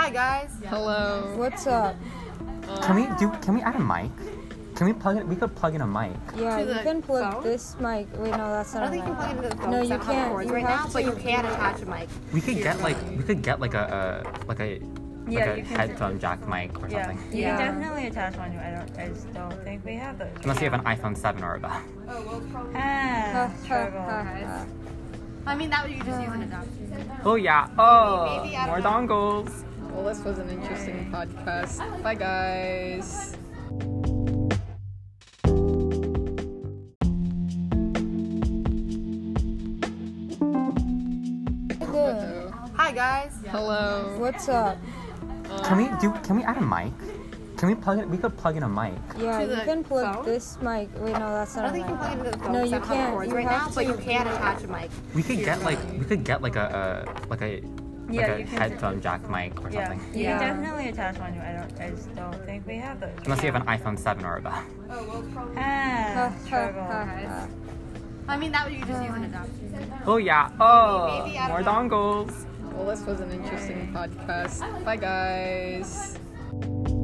Hi guys. Hello. What's up? Can we add a mic? Can we plug in? We could plug in a mic. Yeah, To you the can plug phone? this mic. Wait, no, that's I not don't a think you mic. can plug it into the phone. No, because you I don't have can't. cords You right have now, but you to- can attach a mic. We could to get your like phone. a headphone jack mic or something. You Yeah. can definitely attach one. I just don't think we have those. Unless you have an iPhone 7 or above. Struggle. I mean, that you could just use an adapter. Oh yeah. Oh, Maybe, I more don't know. dongles. Well, this was an interesting podcast. Bye, guys. Good. Hi guys. Hello. What's up? Can we add a mic? Can we plug it? We could plug in a mic. Yeah, To you the can plug phone? this mic. Wait, no, that's I not don't a think you can plug it mic. into the phone. No, because you I don't have can't. cords You right have now, but to- you can attach a mic. We could to get your like phone. Yeah, a you can headphone jack mic or Yeah, something. you Yeah. can definitely attach one. I just don't think we have those. Unless you have an iPhone 7 or above. Struggle. I mean, that you could just use an adapter. Oh yeah. Oh, Maybe, I more don't know. dongles. Well, this was an interesting podcast. Bye, guys.